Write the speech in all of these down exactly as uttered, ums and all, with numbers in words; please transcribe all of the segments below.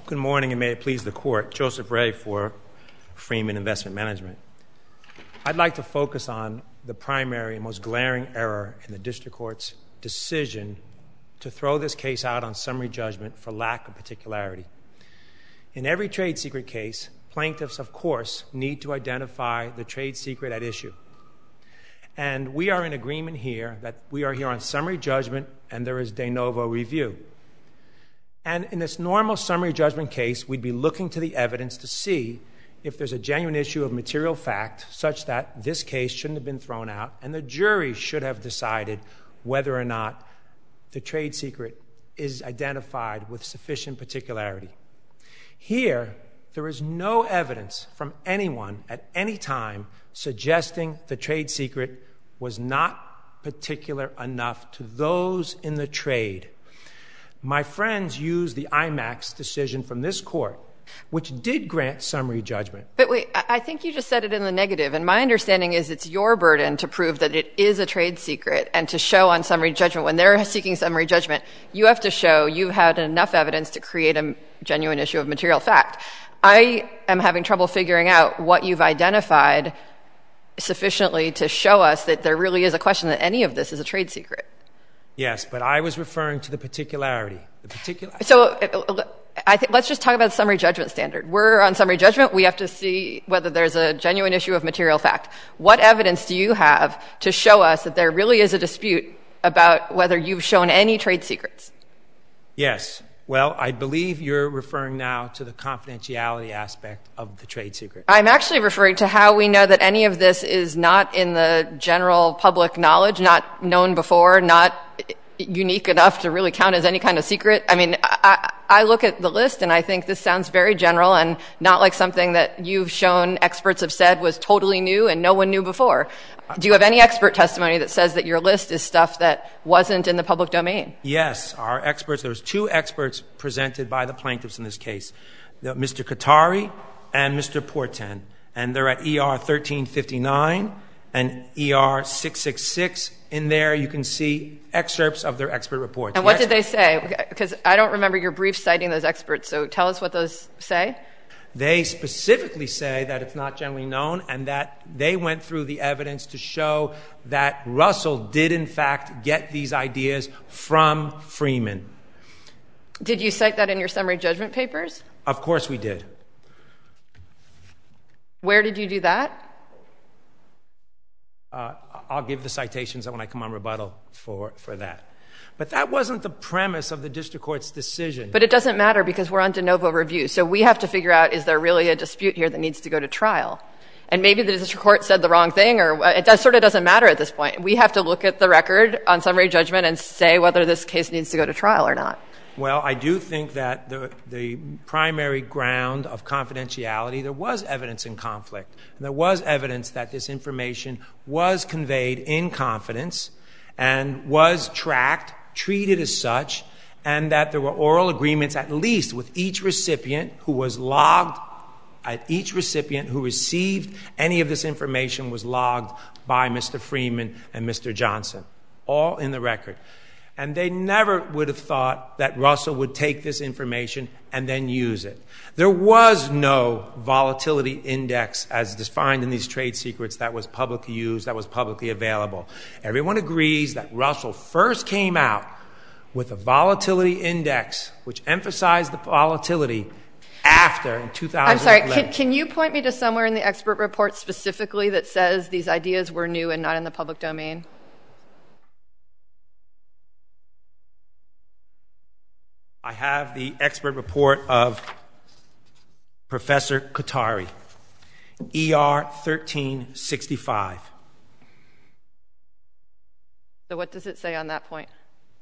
Good morning, and may it please the Court. Joseph Ray for Freeman Investment Management. I'd like to focus on the primary and most glaring error in the District Court's decision to throw this case out on summary judgment for lack of particularity. In every trade secret case, plaintiffs, of course, need to identify the trade secret at issue. And we are in agreement here that we are here on summary judgment and there is de novo review. And in this normal summary judgment case, we'd be looking to the evidence to see if there's a genuine issue of material fact such that this case shouldn't have been thrown out and the jury should have decided whether or not the trade secret is identified with sufficient particularity. Here, there is no evidence from anyone at any time suggesting the trade secret was not particular enough to those in the trade. My friends used the IMAX decision from this court, which did grant summary judgment. But wait, I think you just said it in the negative, and my understanding is it's your burden to prove that it is a trade secret and to show on summary judgment. When they're seeking summary judgment, you have to show you've had enough evidence to create a genuine issue of material fact. I am having trouble figuring out what you've identified sufficiently to show us that there really is a question that any of this is a trade secret. Yes, but I was referring to the particularity. The particular. So I think let's just talk about the summary judgment standard. We're on summary judgment. We have to see whether there's a genuine issue of material fact. What evidence do you have to show us that there really is a dispute about whether you've shown any trade secrets? Yes. Well, I believe you're referring now to the confidentiality aspect of the trade secret. I'm actually referring to how we know that any of this is not in the general public knowledge, not known before, not unique enough to really count as any kind of secret. I mean, I, I look at the list and I think this sounds very general and not like something that you've shown experts have said was totally new and no one knew before. Do you have any expert testimony that says that your list is stuff that wasn't in the public domain? Yes. Our experts, there's two experts presented by the plaintiffs in this case, Mister Qatari and Mister Porten, and they're at E R thirteen fifty-nine and E R six sixty-six. In there, you can see excerpts of their expert reports. And what did they say? Because I don't remember your brief citing those experts, so tell us what those say. They specifically say that it's not generally known and that they went through the evidence to show that Russell did, in fact, get these ideas from Freeman. Did you cite that in your summary judgment papers? Of course we did. Where did you do that? Uh, I'll give the citations when I come on rebuttal for, for that. But that wasn't the premise of the district court's decision. But it doesn't matter because we're on de novo review. So we have to figure out, is there really a dispute here that needs to go to trial? And maybe the district court said the wrong thing, or it does, sort of doesn't matter at this point. We have to look at the record on summary judgment and say whether this case needs to go to trial or not. Well, I do think that the, the primary ground of confidentiality, there was evidence in conflict. There was evidence that this information was conveyed in confidence and was tracked, treated as such, and that there were oral agreements at least with each recipient who was logged, at each recipient who received any of this information was logged by Mister Freeman and Mister Johnson, all in the record. And they never would have thought that Russell would take this information and then use it. There was no volatility index as defined in these trade secrets that was publicly used, that was publicly available. Everyone agrees that Russell first came out with a volatility index which emphasized the volatility after in two thousand eleven. I'm sorry, can, can you point me to somewhere in the expert report specifically that says these ideas were new and not in the public domain? I have the expert report of Professor Qatari, E R thirteen sixty-five. So what does it say on that point?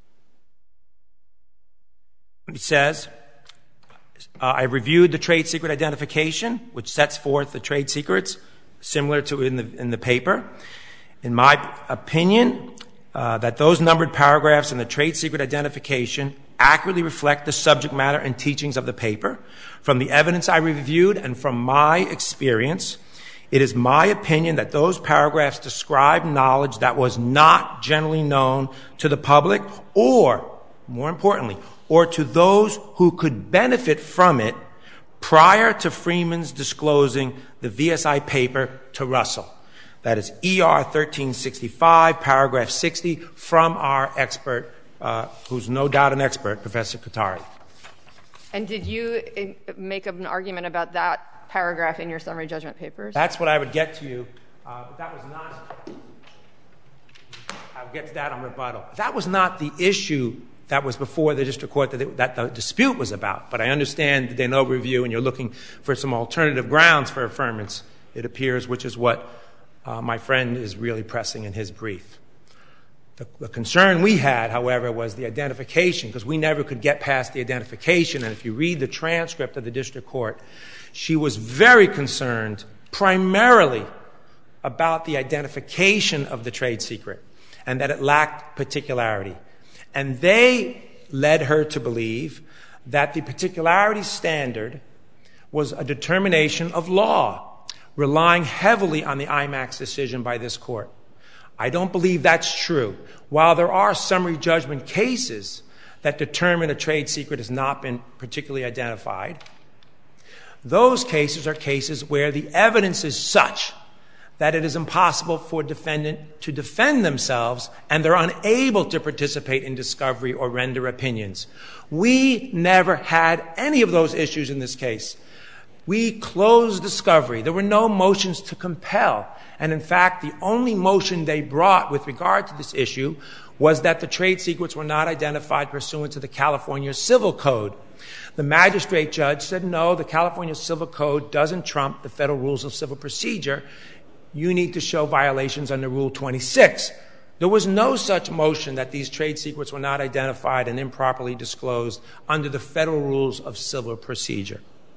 It says, uh, I reviewed the trade secret identification, which sets forth the trade secrets, similar to in the, in the paper. In my opinion, uh, that those numbered paragraphs in the trade secret identification accurately reflect the subject matter and teachings of the paper. From the evidence I reviewed and from my experience, it is my opinion that those paragraphs describe knowledge that was not generally known to the public or, more importantly, or to those who could benefit from it prior to Freeman's disclosing the V S I paper to Russell. That is E R thirteen sixty-five, paragraph sixty, from our expert, uh, who's no doubt an expert, Professor Qatari. And did you make an argument about that paragraph in your summary judgment papers? That's what I would get to you, uh, but that was not, I'll get to that on rebuttal. That was not the issue that was before the district court that, it, that the dispute was about. But I understand the de novo review, and you're looking for some alternative grounds for affirmance, it appears, which is what uh, my friend is really pressing in his brief. The, the concern we had, however, was the identification, because we never could get past the identification. And if you read the transcript of the district court, she was very concerned primarily about the identification of the trade secret and that it lacked particularity. And they led her to believe that the particularity standard was a determination of law, relying heavily on the IMAX decision by this court. I don't believe that's true. While there are summary judgment cases that determine a trade secret has not been particularly identified, those cases are cases where the evidence is such that it is impossible for a defendant to defend themselves and they're unable to participate in discovery or render opinions. We never had any of those issues in this case. We closed discovery. There were no motions to compel. And in fact, the only motion they brought with regard to this issue was that the trade secrets were not identified pursuant to the California Civil Code. The magistrate judge said, no, the California Civil Code doesn't trump the federal rules of civil procedure. You need to show violations under Rule twenty-six. There was no such motion that these trade secrets were not identified and improperly disclosed under the federal rules of civil procedure.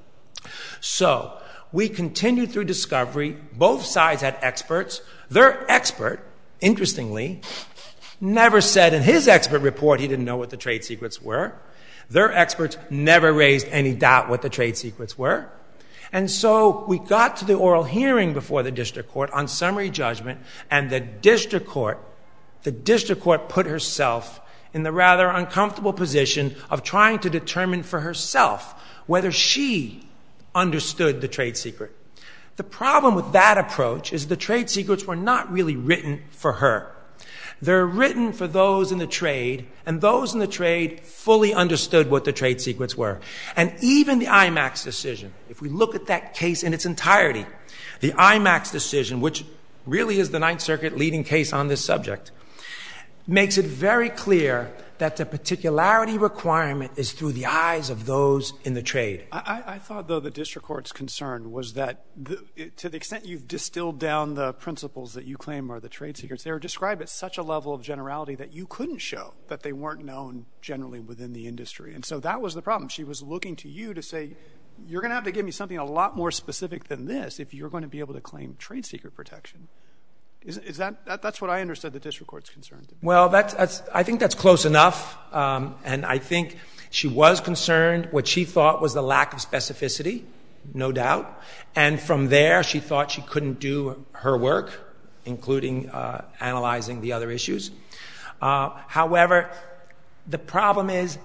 So we continued through discovery. Both sides had experts. Their expert, interestingly, never said in his expert report he didn't know what the trade secrets were. Their experts never raised any doubt what the trade secrets were. And so we got to the oral hearing before the district court on summary judgment, and the district court, the district court put herself in the rather uncomfortable position of trying to determine for herself whether she understood the trade secret. The problem with that approach is the trade secrets were not really written for her. They're written for those in the trade, and those in the trade fully understood what the trade secrets were. And even the IMAX decision, if we look at that case in its entirety, the IMAX decision, which really is the Ninth Circuit leading case on this subject, makes it very clear that the particularity requirement is through the eyes of those in the trade. I, I thought, though, the district court's concern was that the, it, to the extent you've distilled down the principles that you claim are the trade secrets, they were described at such a level of generality that you couldn't show that they weren't known generally within the industry. And so that was the problem. She was looking to you to say, you're going to have to give me something a lot more specific than this if you're going to be able to claim trade secret protection. Is, is that, that that's what I understood the district court's concern to be? Well, that's, that's I think that's close enough, um, and I think she was concerned. What she thought was the lack of specificity, no doubt, and from there she thought she couldn't do her work, including uh, analyzing the other issues. Uh, however, the problem is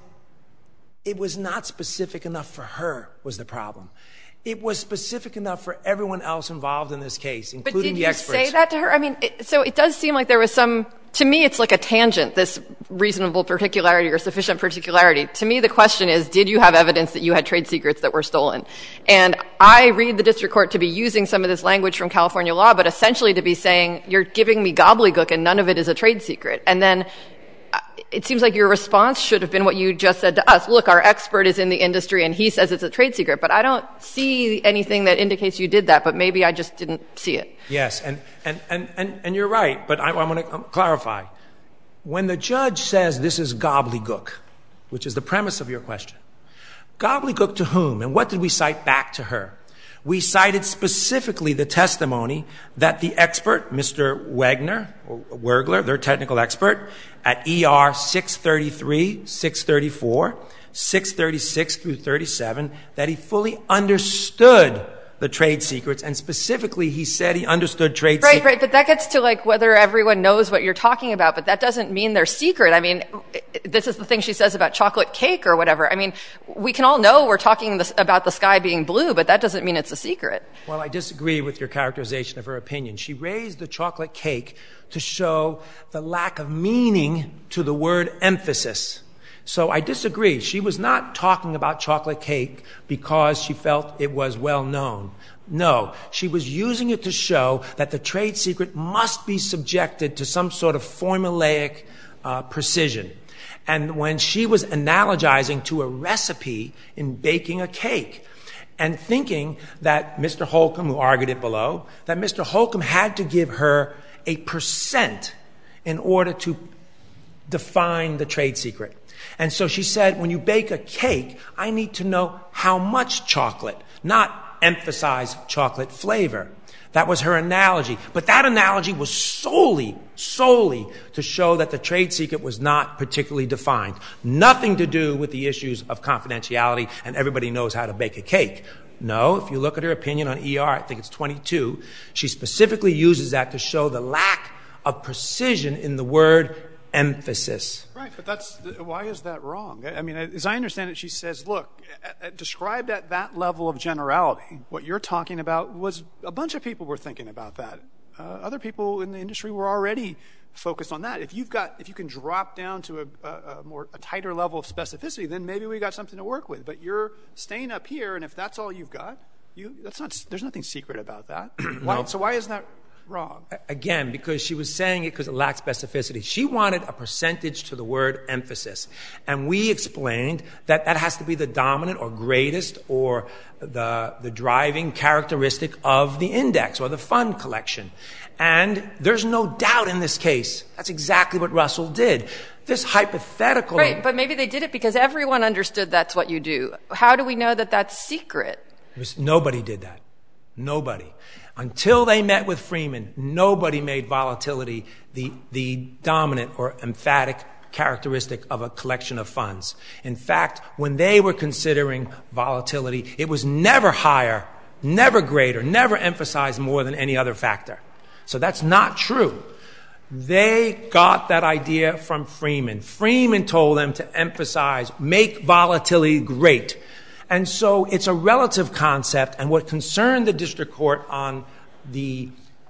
it was not specific enough for her. Was the problem? It was specific enough for everyone else involved in this case, including the experts. But did you say that to her? I mean, it, so it does seem like there was some, to me it's like a tangent, this reasonable particularity or sufficient particularity. To me the question is, did you have evidence that you had trade secrets that were stolen? And I read the district court to be using some of this language from California law, but essentially to be saying, you're giving me gobbledygook and none of it is a trade secret. And then it seems like your response should have been what you just said to us. Look, our expert is in the industry and he says it's a trade secret, but I don't see anything that indicates you did that, but maybe I just didn't see it. Yes, and, and, and, and, and you're right, but I, I want to clarify. When the judge says this is gobbledygook, which is the premise of your question, gobbledygook to whom? And what did we cite back to her? We cited specifically the testimony that the expert, Mister Wagner, or Wergler, their technical expert, at E R six thirty-three, six thirty-four, six thirty-six through thirty-seven, that he fully understood the trade secrets, and specifically he said he understood trade right, secrets. Right, right, but that gets to like whether everyone knows what you're talking about, but that doesn't mean they're secret. I mean, this is the thing she says about chocolate cake or whatever. I mean, we can all know we're talking this, about the sky being blue, but that doesn't mean it's a secret. Well, I disagree with your characterization of her opinion. She raised the chocolate cake to show the lack of meaning to the word emphasis. So I disagree. She was not talking about chocolate cake because she felt it was well known. No, she was using it to show that the trade secret must be subjected to some sort of formulaic uh, precision. And when she was analogizing to a recipe in baking a cake and thinking that Mister Holcomb, who argued it below, that Mister Holcomb had to give her a percent in order to define the trade secret. And so she said, when you bake a cake, I need to know how much chocolate, not emphasize chocolate flavor. That was her analogy. But that analogy was solely, solely to show that the trade secret was not particularly defined. Nothing to do with the issues of confidentiality and everybody knows how to bake a cake. No, if you look at her opinion on E R, I think it's twenty-two, she specifically uses that to show the lack of precision in the word emphasis. Right, but that's, why is that wrong? I mean, as I understand it, she says, look, described at that level of generality, what you're talking about was a bunch of people were thinking about that. Uh, other people in the industry were already focused on that. If you've got, if you can drop down to a, a, a more, a tighter level of specificity, then maybe we got something to work with. But you're staying up here, and if that's all you've got, you, that's not, there's nothing secret about that. Why, no. So why is that wrong? Again, because she was saying it because it lacked specificity. She wanted a percentage to the word emphasis. And we explained that that has to be the dominant or greatest or the, the driving characteristic of the index or the fund collection. And there's no doubt in this case, that's exactly what Russell did. This hypothetical... Right, but maybe they did it because everyone understood that's what you do. How do we know that that's secret? Nobody did that. Nobody. Until they met with Freeman, nobody made volatility the, the dominant or emphatic characteristic of a collection of funds. In fact, when they were considering volatility, it was never higher, never greater, never emphasized more than any other factor. So that's not true. They got that idea from Freeman. Freeman told them to emphasize, make volatility great. And so it's a relative concept, and what concerned the district court on the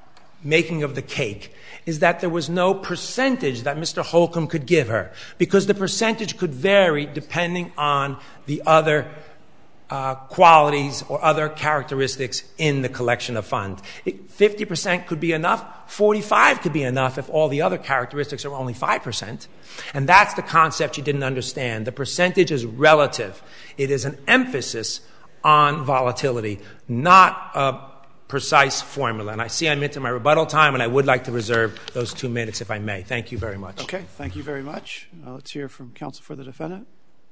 making of the cake is that there was no percentage that Mister Holcomb could give her, because the percentage could vary depending on the other uh, qualities or other characteristics in the collection of funds. fifty percent could be enough, forty-five could be enough if all the other characteristics are only five percent. And that's the concept you didn't understand. The percentage is relative. It is an emphasis on volatility, not a precise formula. And I see I'm into my rebuttal time, and I would like to reserve those two minutes if I may. Thank you very much. Okay, thank you very much. Uh, let's hear from counsel for the defendant.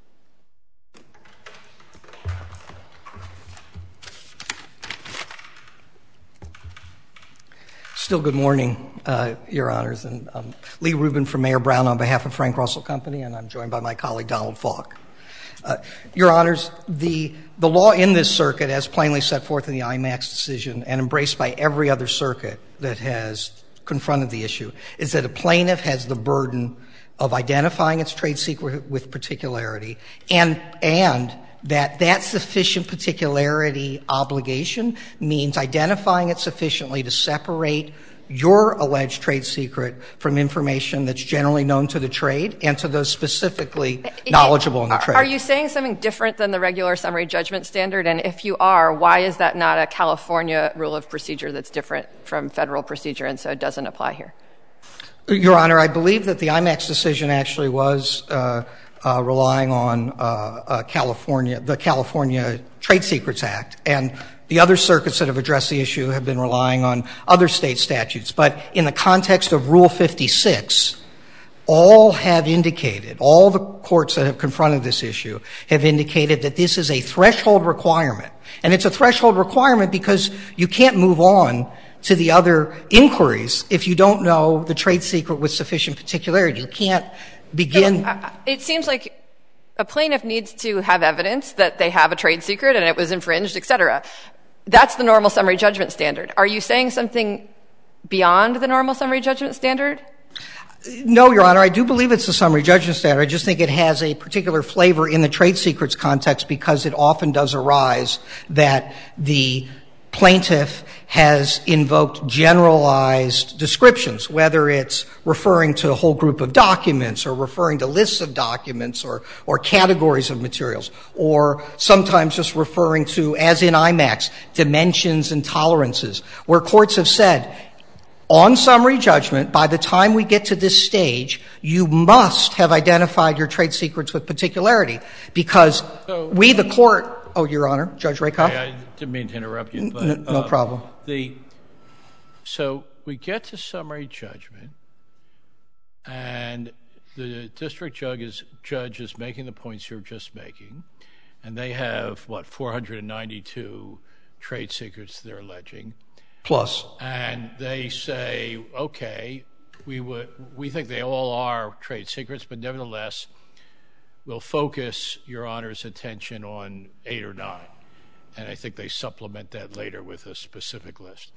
Still good morning, uh, Your Honors. And um, Lee Rubin from Mayor Brown on behalf of Frank Russell Company, and I'm joined by my colleague Donald Falk. Uh, Your Honors, the, the law in this circuit, as plainly set forth in the IMAX decision and embraced by every other circuit that has confronted the issue, is that a plaintiff has the burden of identifying its trade secret with particularity, and and that that sufficient particularity obligation means identifying it sufficiently to separate your alleged trade secret from information that's generally known to the trade and to those specifically knowledgeable in the trade. Are you saying something different than the regular summary judgment standard? And if you are, why is that not a California rule of procedure that's different from federal procedure and so it doesn't apply here? Your Honor, I believe that the IMAX decision actually was uh, uh, relying on uh, uh, California, the California Trade Secrets Act, and the other circuits that have addressed the issue have been relying on other state statutes. But in the context of Rule fifty-six, all have indicated, all the courts that have confronted this issue have indicated that this is a threshold requirement. And it's a threshold requirement because you can't move on to the other inquiries if you don't know the trade secret with sufficient particularity. You can't begin. So, uh, it seems like a plaintiff needs to have evidence that they have a trade secret and it was infringed, et cetera. That's the normal summary judgment standard. Are you saying something beyond the normal summary judgment standard? No, Your Honor. I do believe it's a summary judgment standard. I just think it has a particular flavor in the trade secrets context because it often does arise that the plaintiff has invoked generalized descriptions, whether it's referring to a whole group of documents or referring to lists of documents or, or categories of materials, or sometimes just referring to, as in I MAX, dimensions and tolerances, where courts have said, on summary judgment, by the time we get to this stage, you must have identified your trade secrets with particularity because so, we, the court, oh, Your Honor, Judge Rakoff. I, I didn't mean to interrupt you. But, N- no uh, problem. The, so we get to summary judgment, and the district judge is, judge is making the points you're just making, and they have, what, four hundred ninety-two trade secrets they're alleging. Plus. And they say, okay, we would, we think they all are trade secrets, but nevertheless, we'll focus Your Honor's attention on eight or nine. And I think they supplement that later with a specific list.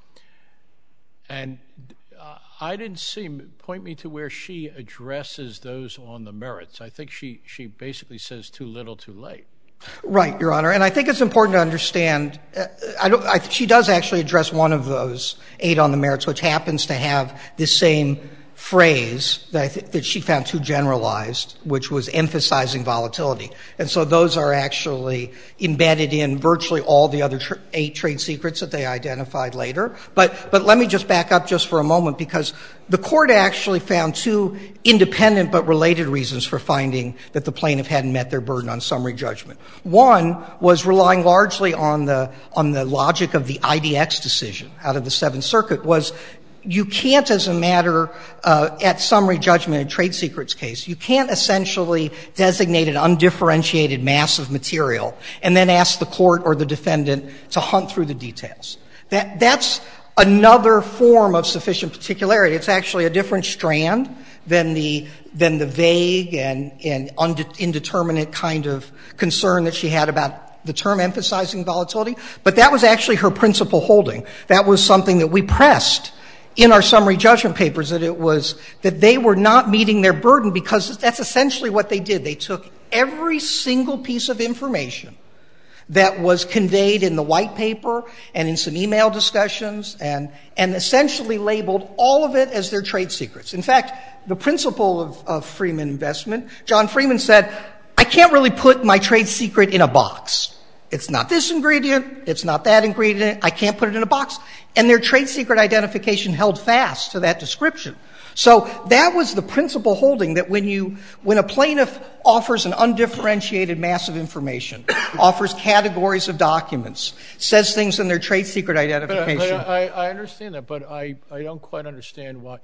And uh, I didn't see, point me to where she addresses those on the merits. I think she, she basically says too little, too late. Right, Your Honor. And I think it's important to understand, uh, I don't, I, she does actually address one of those eight on the merits, which happens to have this same phrase that I th- that she found too generalized, which was emphasizing volatility. And so those are actually embedded in virtually all the other tr- eight trade secrets that they identified later. But, but let me just back up just for a moment because the court actually found two independent but related reasons for finding that the plaintiff hadn't met their burden on summary judgment. One was relying largely on the, on the logic of the I D X decision out of the Seventh Circuit was you can't, as a matter uh, at summary judgment in a trade secrets case, you can't essentially designate an undifferentiated mass of material and then ask the court or the defendant to hunt through the details. That, that's another form of sufficient particularity. It's actually a different strand than the than the vague and, and unde- indeterminate kind of concern that she had about the term emphasizing volatility. But that was actually her principal holding. That was something that we pressed in our summary judgment papers, that it was that they were not meeting their burden because that's essentially what they did. They took every single piece of information that was conveyed in the white paper and in some email discussions and, and essentially labeled all of it as their trade secrets. In fact, the principal of, of Freeman Investment, John Freeman, said, I can't really put my trade secret in a box. It's not this ingredient. It's not that ingredient. I can't put it in a box. And their trade secret identification held fast to that description. So that was the principal holding, that when you, when a plaintiff offers an undifferentiated mass of information, offers categories of documents, says things in their trade secret identification. But, but I, I understand that, but I, I don't quite understand why.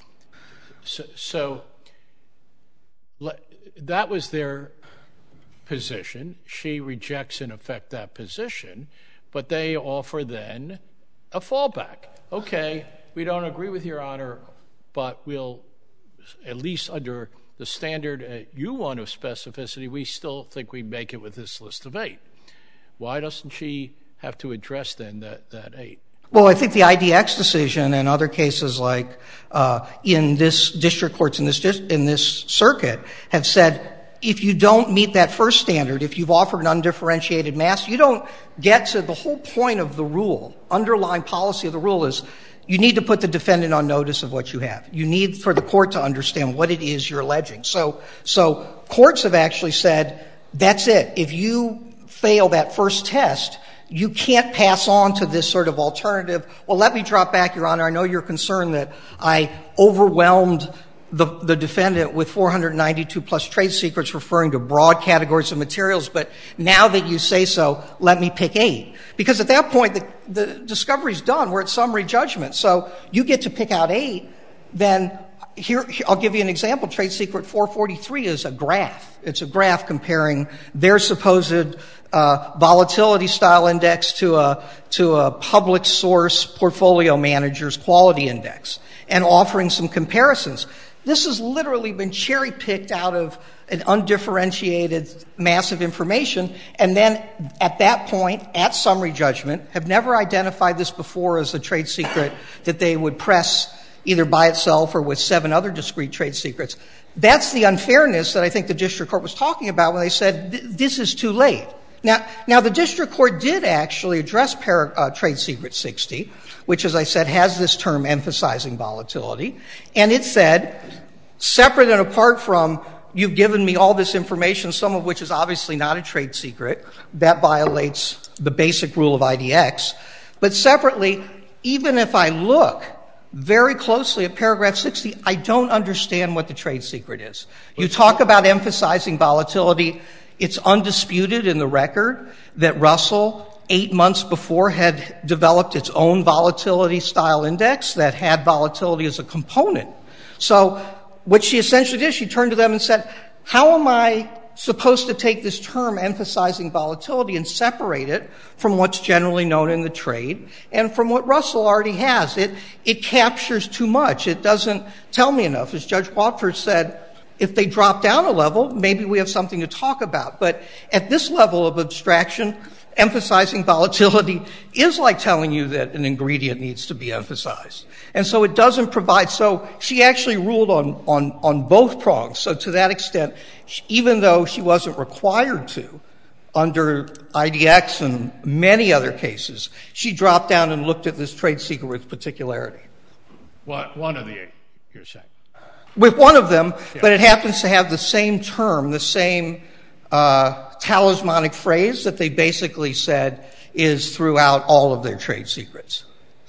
So, so that was their position. She rejects, in effect, that position, but they offer then a fallback. Okay, we don't agree with Your Honor, but we'll, at least under the standard uh, you want of specificity, we still think we make it with this list of eight. Why doesn't she have to address then that, that eight? Well, I think the I D X decision and other cases like uh, in this district courts in this in this circuit have said, if you don't meet that first standard, if you've offered an undifferentiated mass, you don't get to the whole point of the rule. Underlying policy of the rule is you need to put the defendant on notice of what you have. You need for the court to understand what it is you're alleging. So, so courts have actually said, that's it. If you fail that first test, you can't pass on to this sort of alternative. Well, let me drop back, Your Honor. I know you're concerned that I overwhelmed The, the defendant with four hundred ninety-two plus trade secrets referring to broad categories of materials, but now that you say so, let me pick eight. Because at that point, the, the discovery's done. We're at summary judgment. So you get to pick out eight, then here, here I'll give you an example. Trade secret four forty-three is a graph. It's a graph comparing their supposed uh, volatility style index to a, to a public source portfolio manager's quality index and offering some comparisons. This has literally been cherry-picked out of an undifferentiated mass of information, and then at that point, at summary judgment, have never identified this before as a trade secret that they would press either by itself or with seven other discrete trade secrets. That's the unfairness that I think the district court was talking about when they said this is too late. Now, now the district court did actually address para, uh, Trade Secret sixty, which, as I said, has this term emphasizing volatility, and it said, separate and apart from you've given me all this information, some of which is obviously not a trade secret, that violates the basic rule of I D X, but separately, even if I look very closely at paragraph sixty, I don't understand what the trade secret is. You talk about emphasizing volatility. It's undisputed in the record that Russell, eight months before, had developed its own volatility style index that had volatility as a component. So what she essentially did, she turned to them and said, how am I supposed to take this term emphasizing volatility and separate it from what's generally known in the trade and from what Russell already has? It, it captures too much. It doesn't tell me enough. As Judge Watford said, if they drop down a level, maybe we have something to talk about. But at this level of abstraction, emphasizing volatility is like telling you that an ingredient needs to be emphasized. And so it doesn't provide. So she actually ruled on, on, on both prongs. So to that extent, even though she wasn't required to, under I D X and many other cases, she dropped down and looked at this trade secret with particularity. What, one of the eight, you're saying? With one of them, yeah. But it happens to have the same term, the same uh, talismanic phrase that they basically said is throughout all of their trade secrets.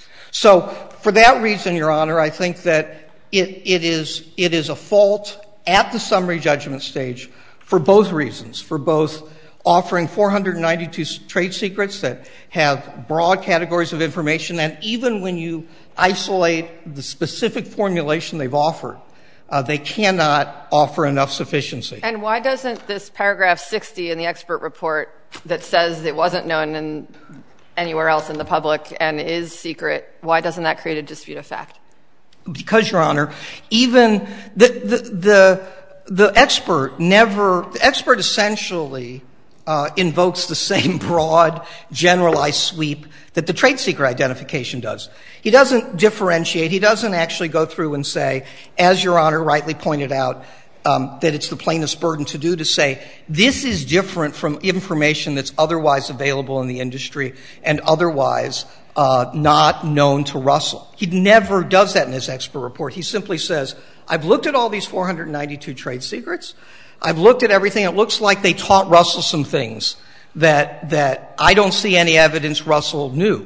So for that reason, Your Honor, I think that it, it is it is a fault at the summary judgment stage for both reasons, for both offering four hundred ninety-two trade secrets that have broad categories of information, and even when you isolate the specific formulation they've offered, Uh, they cannot offer enough sufficiency. And why doesn't this paragraph sixty in the expert report that says it wasn't known in anywhere else in the public and is secret, why doesn't that create a dispute of fact? Because, Your Honor, even the, the, the, the expert never, the expert essentially uh, invokes the same broad, generalized sweep that the trade secret identification does. He doesn't differentiate. He doesn't actually go through and say, as Your Honor rightly pointed out, um, that it's the plaintiff's burden to do, to say, this is different from information that's otherwise available in the industry and otherwise uh, not known to Russell. He never does that in his expert report. He simply says, I've looked at all these four hundred ninety-two trade secrets. I've looked at everything. It looks like they taught Russell some things that that I don't see any evidence Russell knew.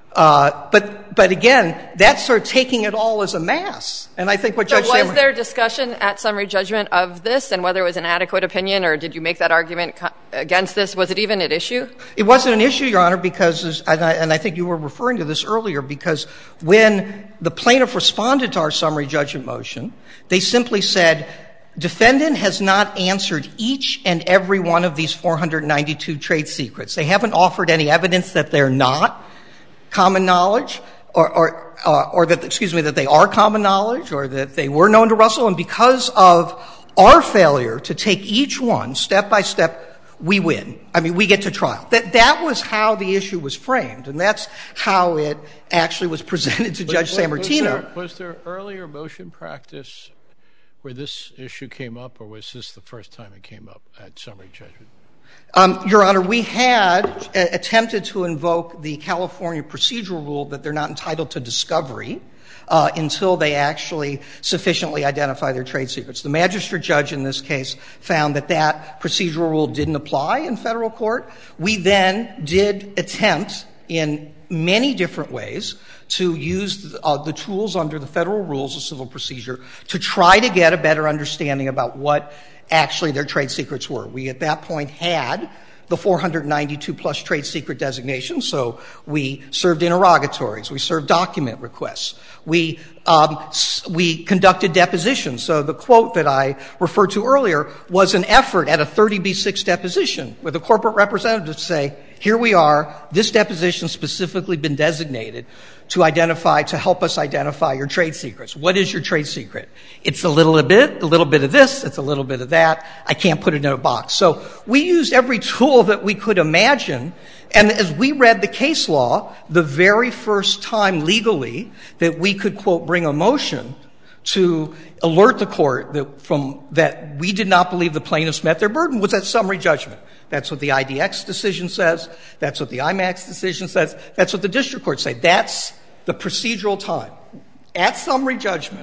Uh, but but again, that's sort of taking it all as a mass. And I think what Judge So was Sammer, there discussion at summary judgment of this and whether it was an adequate opinion, or did you make that argument co- against this? Was it even an issue? It wasn't an issue, Your Honor, because, and I, and I think you were referring to this earlier, because when the plaintiff responded to our summary judgment motion, they simply said, defendant has not answered each and every one of these four hundred ninety-two trade secrets. They haven't offered any evidence that they're not common knowledge, or, or, uh, or that, excuse me, that they are common knowledge, or that they were known to Russell. And because of our failure to take each one step by step, we win. I mean, we get to trial. That, that was how the issue was framed, and that's how it actually was presented to Judge Sammartino. Was there, was there earlier motion practice where this issue came up, or was this the first time it came up at summary judgment? Um, Your Honor, we had uh, attempted to invoke the California procedural rule that they're not entitled to discovery uh, until they actually sufficiently identify their trade secrets. The magistrate judge in this case found that that procedural rule didn't apply in federal court. We then did attempt in many different ways to use uh, the tools under the federal rules of civil procedure to try to get a better understanding about what actually their trade secrets were. We at that point had the four hundred ninety-two plus trade secret designation, so we served interrogatories, we served document requests, we um, we conducted depositions. So the quote that I referred to earlier was an effort at a thirty B six deposition with a corporate representative to say, here we are, this deposition specifically been designated to identify, to help us identify your trade secrets. What is your trade secret? It's a little bit, a little bit of this, it's a little bit of that. I can't put it in a box. So we used every tool that we could imagine. And as we read the case law, the very first time legally that we could, quote, bring a motion to alert the court that from that we did not believe the plaintiffs met their burden was at summary judgment. That's what the I D X decision says. That's what the I MAX decision says. That's what the district courts say. That's the procedural time. At summary judgment,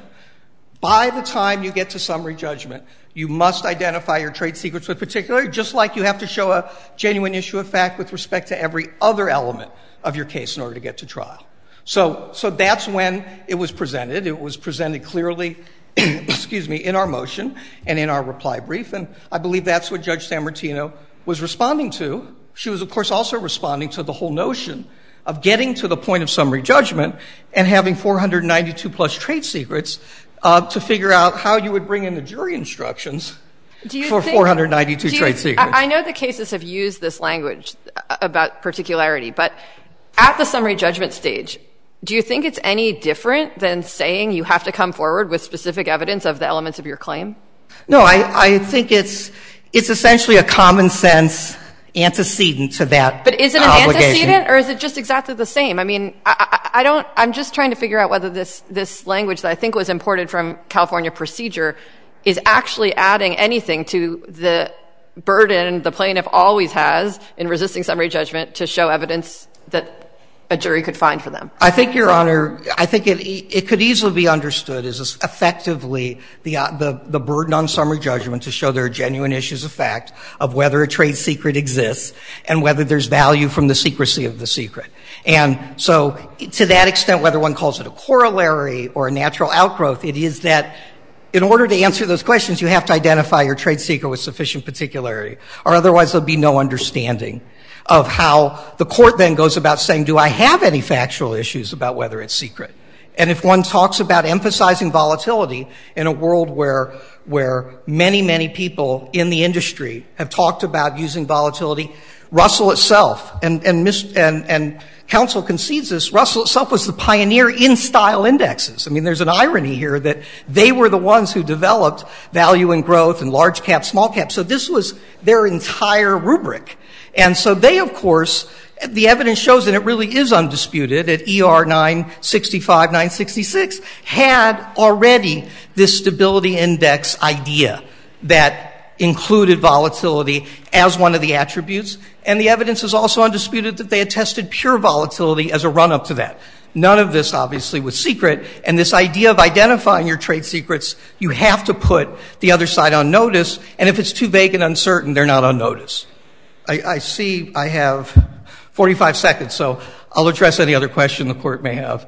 by the time you get to summary judgment, you must identify your trade secrets with particularity, just like you have to show a genuine issue of fact with respect to every other element of your case in order to get to trial. So, so that's when it was presented. It was presented clearly, excuse me, in our motion and in our reply brief. And I believe that's what Judge Sammartino was responding to. She was, of course, also responding to the whole notion of getting to the point of summary judgment and having four hundred ninety-two plus trade secrets uh, to figure out how you would bring in the jury instructions for think, four hundred ninety-two you, trade secrets. I, I know the cases have used this language about particularity, but at the summary judgment stage, do you think it's any different than saying you have to come forward with specific evidence of the elements of your claim? No, I, I think it's it's essentially a common sense antecedent to that. But is it an obligation. antecedent, or is it just exactly the same? I mean, I, I, I don't. I'm just trying to figure out whether this this language that I think was imported from California procedure is actually adding anything to the burden the plaintiff always has in resisting summary judgment to show evidence that a jury could find for them. I think, Your Honor, I think it it could easily be understood as effectively the uh, the the burden on summary judgment to show there are genuine issues of fact of whether a trade secret exists and whether there's value from the secrecy of the secret. And so to that extent, whether one calls it a corollary or a natural outgrowth, it is that in order to answer those questions, you have to identify your trade secret with sufficient particularity, or otherwise there'll be no understanding of how the court then goes about saying, do I have any factual issues about whether it's secret? And if one talks about emphasizing volatility in a world where where many, many people in the industry have talked about using volatility, Russell itself, and and, mis- and, and counsel concedes this, Russell itself was the pioneer in style indexes. I mean, there's an irony here that they were the ones who developed value and growth and large cap, small cap. So this was their entire rubric. And so they, of course, the evidence shows, and it really is undisputed, at E R nine sixty-five, nine sixty-six, had already this stability index idea that included volatility as one of the attributes. And the evidence is also undisputed that they had tested pure volatility as a run-up to that. None of this, obviously, was secret. And this idea of identifying your trade secrets, you have to put the other side on notice. And if it's too vague and uncertain, they're not on notice. I, I see I have forty-five seconds, so I'll address any other question the Court may have.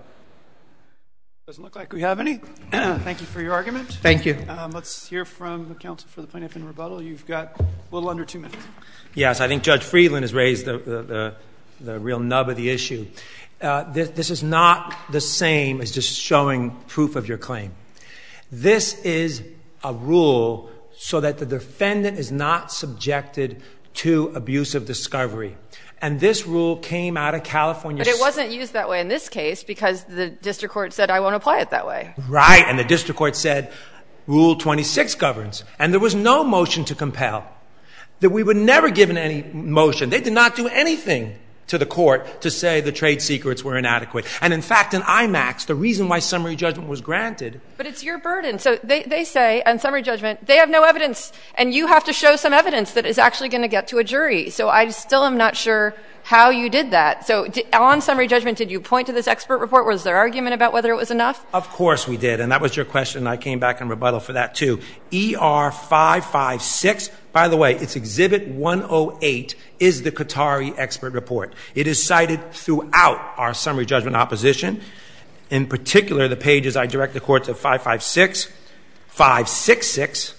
Doesn't look like we have any. Thank you for your argument. Thank you. Um, let's hear from the counsel for the plaintiff in rebuttal. You've got a little under two minutes. Yes, I think Judge Friedland has raised the, the, the, the real nub of the issue. Uh, this, this is not the same as just showing proof of your claim. This is a rule so that the defendant is not subjected to abusive discovery. And this rule came out of California. But it wasn't used that way in this case because the district court said, I won't apply it that way. Right. And the district court said, Rule twenty-six governs. And there was no motion to compel. That we were never given any motion. They did not do anything to the court to say the trade secrets were inadequate. And in fact, in I MAX, the reason why summary judgment was granted. But it's your burden. So they, they say on summary judgment, they have no evidence, and you have to show some evidence that is actually going to get to a jury. So I still am not sure how you did that. So did, on summary judgment, did you point to this expert report? Was there argument about whether it was enough? Of course we did. And that was your question. I came back in rebuttal for that, too. E R five five six. By the way, it's Exhibit one oh eight is the Qatari expert report. It is cited throughout our summary judgment opposition. In particular, the pages I direct the court to five five six, five six six,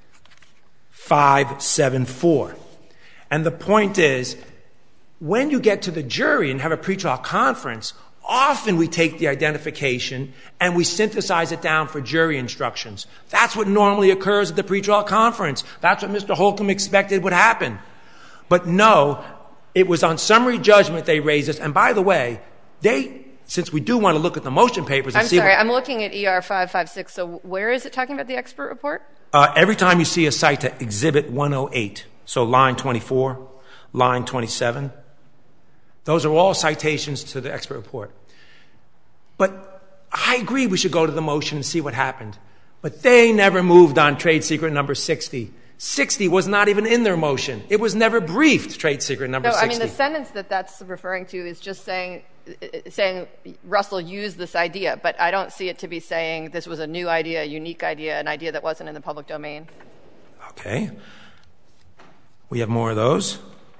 five seven four. And the point is, when you get to the jury and have a pretrial conference, often we take the identification and we synthesize it down for jury instructions. That's what normally occurs at the pretrial conference. That's what Mister Holcomb expected would happen. But no, It was on summary judgment they raised this. And by the way, they, since we do want to look at the motion papers and I'm see sorry, what, I'm looking at E R five five six. So where is it talking about the expert report? Uh, every time you see a cite to Exhibit one oh eight, so line twenty-four, line twenty-seven, those are all citations to the expert report. But I agree we should go to the motion and see what happened. But they never moved on trade secret number sixty. sixty was not even in their motion. It was never briefed, trade secret number No, sixty. I mean, the sentence that that's referring to is just saying, saying Russell used this idea, but I don't see it to be saying this was a new idea, a unique idea, an idea that wasn't in the public domain. Okay. We have more of those.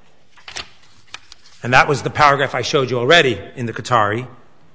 And that was the paragraph I showed you already in the Qatari.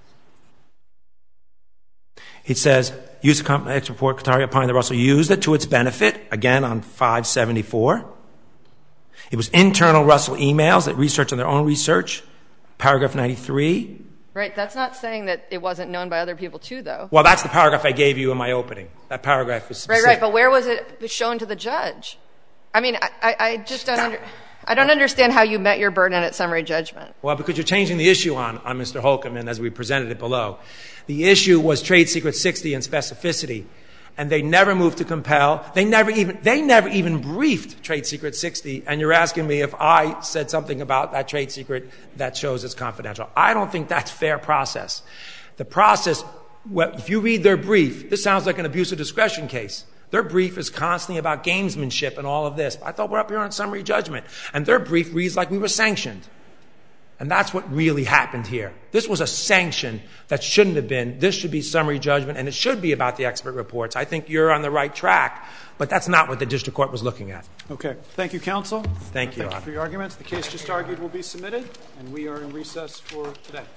It says, use the company expert report, Qatari opined that Russell used it to its benefit, again on five seventy-four. It was internal Russell emails that researched on their own research, paragraph ninety-three. Right, that's not saying that it wasn't known by other people too, though. Well, that's the paragraph I gave you in my opening. That paragraph was specific. Right, right, but where was it shown to the judge? I mean, I, I, I just don't under, I don't understand how you met your burden at summary judgment. Well, because you're changing the issue on, on Mister Holcomb, and as we presented it below. The issue was trade secret sixty and specificity, and they never moved to compel. They never even they never even briefed trade secret sixty. And you're asking me if I said something about that trade secret that shows it's confidential. I don't think that's fair process. The process, well, if you read their brief, this sounds like an abuse of discretion case. Their brief is constantly about gamesmanship and all of this. I thought we're up here on summary judgment, and their brief reads like we were sanctioned. And that's what really happened here. This was a sanction that shouldn't have been. This should be summary judgment, and it should be about the expert reports. I think you're on the right track, but that's not what the district court was looking at. Okay. Thank you, counsel. Thank you, Your Thank you Honor. for your arguments. The case just argued will be submitted, and we are in recess for today.